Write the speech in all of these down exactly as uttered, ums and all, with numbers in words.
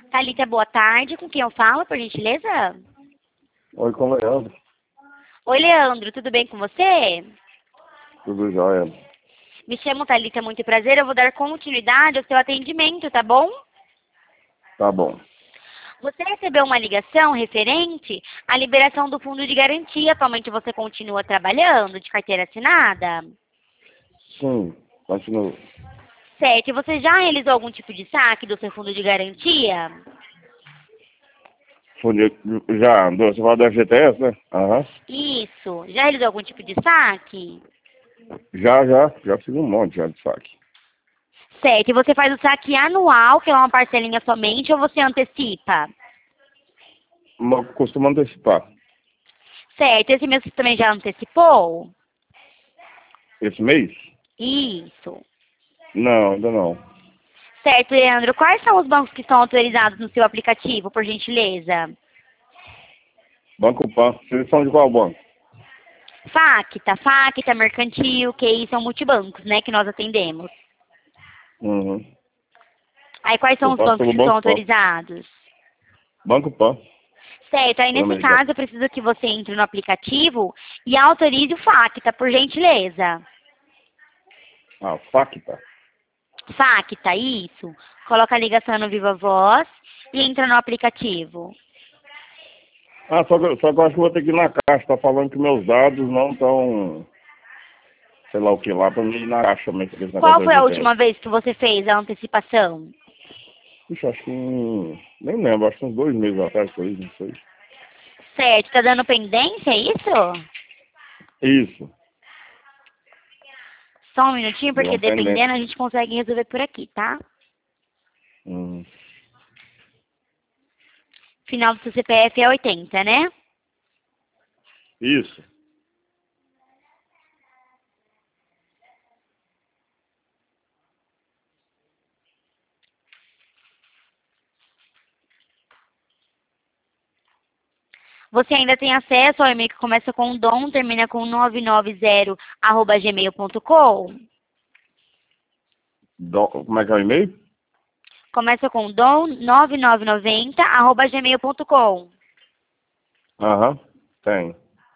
Thalita, boa tarde. Com quem eu falo, por gentileza? Oi, com o Leandro. Oi, Leandro. Tudo bem com você? Tudo jóia. Me chamo Thalita, muito prazer. Eu vou dar continuidade ao seu atendimento, tá bom? Tá bom. Você recebeu uma ligação referente à liberação do fundo de garantia. Atualmente você continua trabalhando de carteira assinada? Sim, continuo. Certo. E você já realizou algum tipo de saque do seu fundo de garantia? Fundi- Já, andou, você fala do F G T S, né? Aham. Isso. Já realizou algum tipo de saque? Já, já, já fiz um monte já de saque. Certo. E você faz o saque anual, que é uma parcelinha somente, ou você antecipa? Mas costumo antecipar. Certo. Esse mês você também já antecipou? Esse mês? Isso. Não, ainda não. Certo, Leandro. Quais são os bancos que estão autorizados no seu aplicativo, por gentileza? Banco Pan. Vocês são de qual banco? Facta, Facta, Mercantil, que aí são multibancos, né, que nós atendemos. Uhum. Aí quais são Eu os passo bancos pelo que são Banco Pan. autorizados? Banco Pan. Certo, aí nesse Americano. caso eu preciso que você entre no aplicativo e autorize o Facta, por gentileza. Ah, Facta. Facta, isso. Coloca a ligação no Viva Voz e entra no aplicativo. Ah, só que, só que eu acho que eu vou ter que ir na caixa. Tá falando que meus dados não estão, sei lá o que lá, pra mim ir na caixa mesmo, esse negócio Qual do foi a F G T S. última vez que você fez a antecipação? Puxa, acho que um, nem lembro, acho que uns dois meses atrás foi isso, não sei. Certo, tá dando pendência, é isso? Isso. Só um minutinho, Deu porque uma pendência. dependendo a gente consegue resolver por aqui, tá? Hum. Final do seu C P F é oitenta, né? Isso. Você ainda tem acesso ao e-mail que começa com dom, termina com nove nove zero, arroba gmail ponto com? Do, como é que é o e-mail? Começa com dom nove nove nove zero, arroba gmail ponto com. Aham, tem.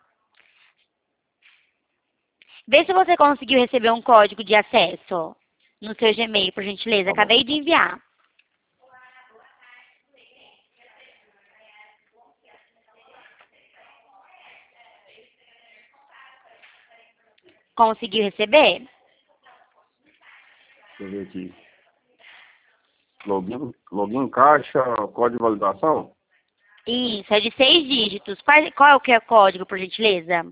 Vê se você conseguiu receber um código de acesso no seu Gmail, por gentileza. Tá bom. Acabei de enviar. Conseguiu receber? Deixa eu ver aqui. Login, login caixa, código de validação? Isso, é de seis dígitos. Qual, qual é o que é o código, por gentileza?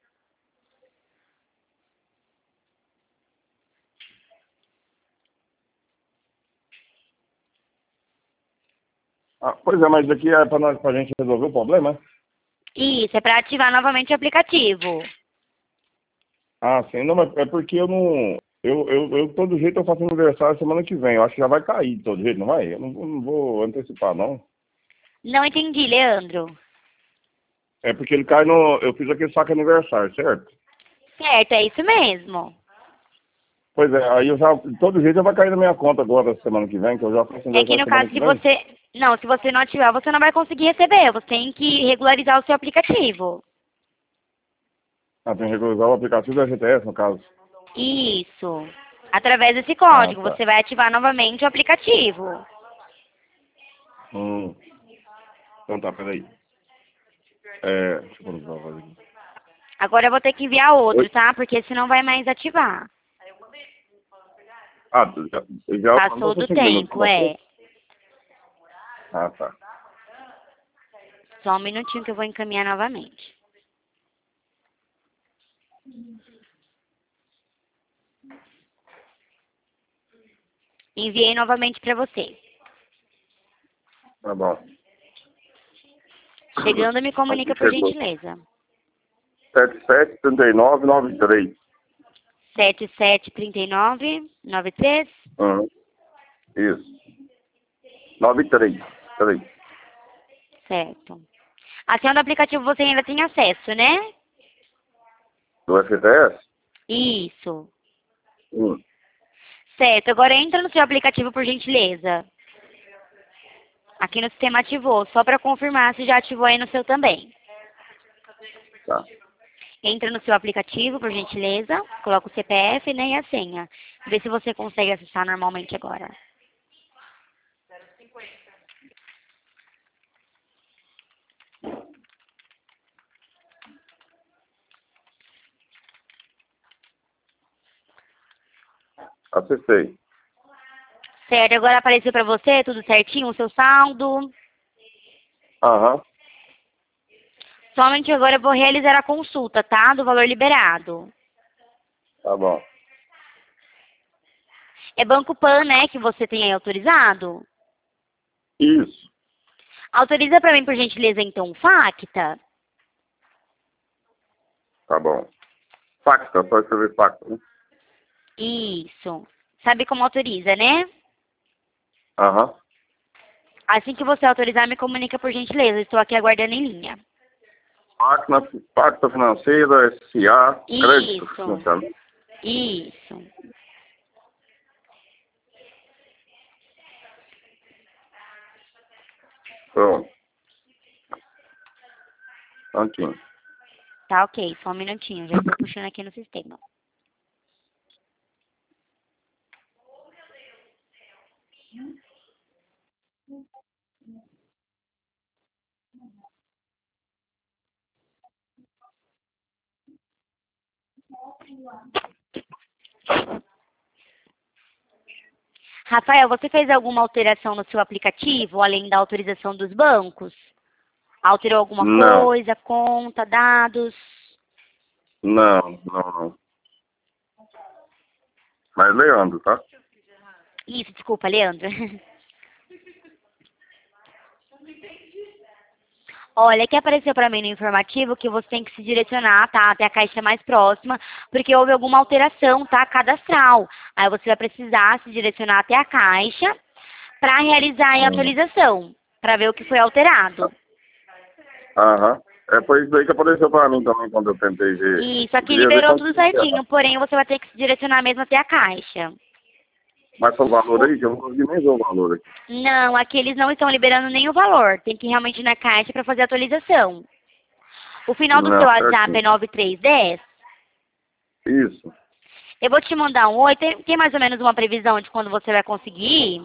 Ah, pois é, mas isso aqui é pra, nós, pra gente resolver o problema, né? Isso, é para ativar novamente o aplicativo. Ah, sim. Não, mas é porque eu não... Eu, eu, eu, todo jeito, eu faço aniversário semana que vem. Eu acho que já vai cair de todo jeito, não vai? Eu não, vou- não vou antecipar, não. Não entendi, Leandro. É porque ele cai no... Eu fiz aquele saque aniversário, certo? Certo, é isso mesmo. Pois é, aí eu já... De todo jeito, já vai cair na minha conta agora, semana que vem, que eu já faço É que aniversário no semana caso, que se vem. você... Não, se você não ativar, você não vai conseguir receber. Você tem que regularizar o seu aplicativo. Ah, tem que regularizar o aplicativo da G T S, no caso. Isso. Através desse Ah, código, tá. você vai ativar novamente o aplicativo. Hum. Então tá, peraí. É... Deixa eu colocar a voz aqui. Agora eu vou ter que enviar outro, Oi? tá? Porque senão vai mais ativar. Ah, já, já mandou Passou por do cinco minutos, tempo, passou? é. Ah, tá. Só um minutinho que eu vou encaminhar novamente. Enviei novamente para você. Tá bom. Chegando, me Aqui comunica por chegou. gentileza. sete sete três nove nove três. sete sete três nove nove três. Uhum. Isso. nove três. três. Certo. A senha do aplicativo você ainda tem acesso, né? Do F T S? Isso. Hum. Certo. Agora entra no seu aplicativo, por gentileza. Aqui no sistema ativou, só para confirmar se já ativou aí no seu também. Tá. Entra no seu aplicativo, por gentileza, coloca o C P F, né, e a senha. Vê se você consegue acessar normalmente agora. Acessei. Certo, agora apareceu para você tudo certinho, o seu saldo. Aham. Somente agora eu vou realizar a consulta, tá? Do valor liberado. Tá bom. É Banco Pan, né, que você tem aí autorizado? Isso. Autoriza para mim, por gentileza, então, o Facta. Tá bom. Fax, tá só escrever fax, né? Isso. Sabe como autoriza, né? Aham. Assim que você autorizar, me comunica, por gentileza. Estou aqui aguardando em linha. Máquina, Pacta Financeira, S A, Crédito Isso. Financeiro. Isso. Pronto. Prontinho. Tá ok, só um minutinho. Já estou puxando aqui no sistema. Rafael, você fez alguma alteração no seu aplicativo, além da autorização dos bancos? Alterou alguma Não. coisa, conta, dados? Não, não, não. Mas Leandro, tá? Isso, desculpa, Leandro. Olha, que apareceu para mim no informativo que você tem que se direcionar, tá, até a caixa mais próxima, porque houve alguma alteração, tá, cadastral. Aí você vai precisar se direcionar até a caixa para realizar a Uhum. atualização, para ver o que foi alterado. Aham. É por isso daí que apareceu pra mim também quando eu tentei ver. Isso, Eu aqui queria ver liberou quanto tudo que era. certinho, porém você vai ter que se direcionar mesmo até a caixa. Mas o valor O- aí, que eu não consegui nem ver o valor aqui. Não, aqui eles não estão liberando nem o valor. Tem que ir realmente ir na caixa para fazer a atualização. O final do seu Não, WhatsApp é certinho. nove três um zero. Isso. Eu vou te mandar um oi. Tem, tem mais ou menos uma previsão de quando você vai conseguir?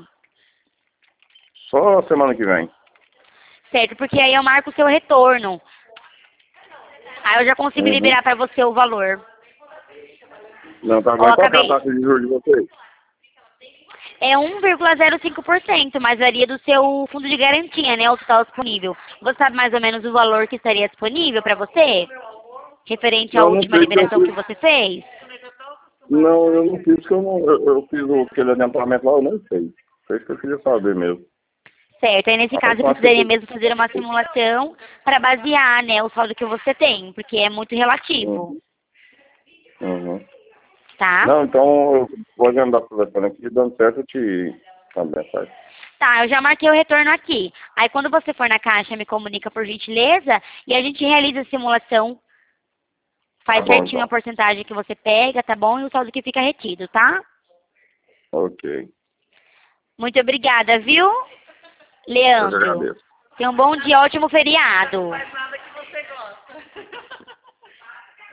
Só semana que vem. Certo, porque aí eu marco o seu retorno. Aí eu já consigo Uhum. liberar para você o valor. Não, tá Ó, bom. Qual que é a acabei. taxa de juros de vocês? É um vírgula zero cinco por cento, mas varia do seu fundo de garantia, né? O total disponível. Você sabe mais ou menos o valor que estaria disponível para você? Referente à Eu não última sei se eu liberação que fiz. você fez? Não, eu não fiz, porque eu não. Eu, eu fiz o- aquele adiantamento lá, eu nem sei. Foi isso que eu queria saber mesmo. Certo, aí nesse A caso eu próxima precisaria vez que mesmo fazer uma simulação para basear, né, o saldo que você tem, porque é muito eu- relativo, Uhum. Uhum. tá? Não, então eu vou agendar o telefone aqui, dando certo, eu te mando mensagem. Tá, eu já marquei o retorno aqui. Aí quando você for na caixa, me comunica por gentileza e a gente realiza a simulação, Tá faz bom, certinho a então. porcentagem que você pega, tá bom? E o saldo que fica retido, tá? Ok. Muito obrigada, viu, Eu que Leandro? agradeço. Tenha um bom dia, ótimo feriado.